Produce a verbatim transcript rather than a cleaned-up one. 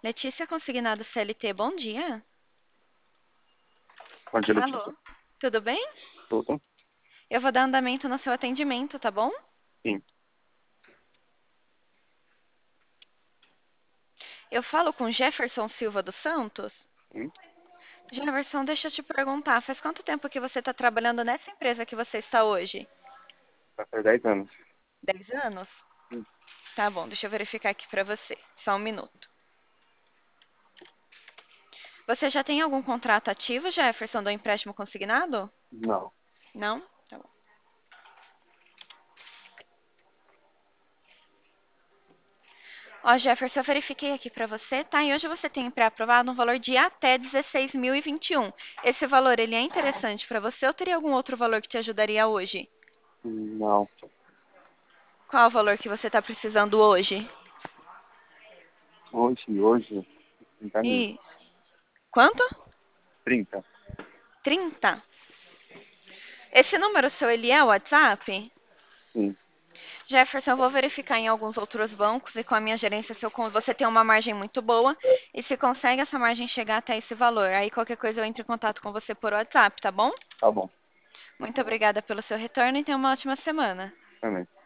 Letícia Consignado C L T, bom dia. Bom dia, Letícia. Alô, tudo bem? Tudo? Eu vou dar andamento no seu atendimento, tá bom? Sim. Eu falo com Jefferson Silva dos Santos. Sim. Jefferson, deixa eu te perguntar, faz quanto tempo que você está trabalhando nessa empresa que você está hoje? Vai fazer dez anos. Dez anos? Sim. Tá bom, deixa eu verificar aqui pra você. Só um minuto. Você já tem algum contrato ativo, Jefferson, do empréstimo consignado? Não. Não? Tá bom. Ó, Jefferson, eu verifiquei aqui pra você, tá? E hoje você tem pré-aprovado um valor de até dezesseis mil e vinte e um. Esse valor, ele é interessante pra você ou teria algum outro valor que te ajudaria hoje? Não. Qual o valor que você está precisando hoje? Hoje, hoje, trinta mil. E quanto? Trinta. Trinta. Esse número seu, ele é o WhatsApp? Sim. Jefferson, eu vou verificar em alguns outros bancos e com a minha gerência se eu con- você tem uma margem muito boa e se consegue essa margem chegar até esse valor. Aí qualquer coisa eu entro em contato com você por WhatsApp, tá bom? Tá bom. Muito obrigada pelo seu retorno e tenha uma ótima semana. Também.